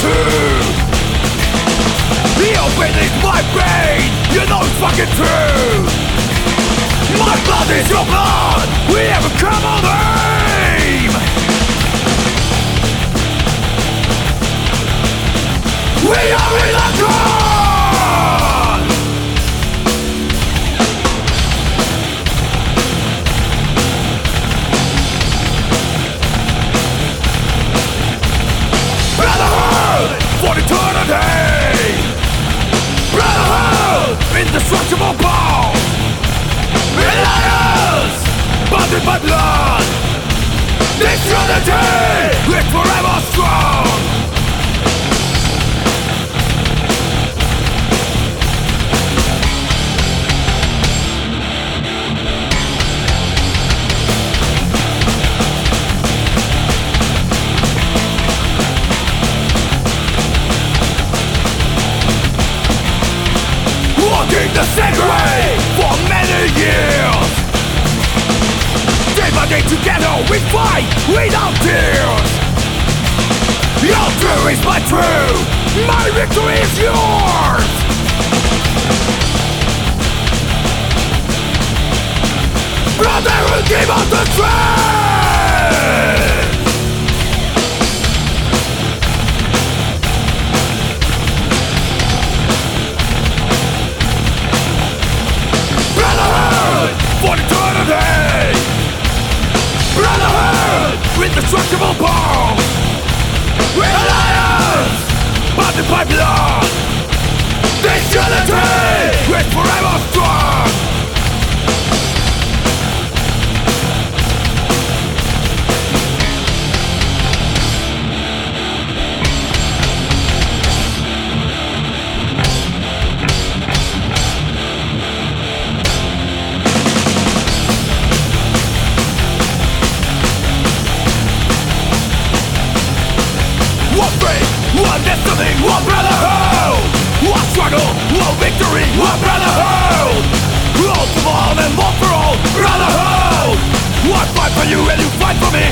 attitude. Your pain is my pain, you know it's fucking true. My blood is your blood, we have a common aim. We are in a gun. Brotherhood for eternity. Brotherhood, indestructible bond. Alliance, bonded by blood. This unity is forever strong. Walking the sacred for many years. Day by day together we fight without tears. Your true is my true, my victory is yours. Brotherhood give us the strength. For eternity. Brotherhood, indestructible bond. Alliance, bonded by blood. This unity is forever strong. One faith, one destiny, one brotherhood. One struggle, one victory, one brotherhood. All for all and one for all, brotherhood. One fight for you and you fight for me.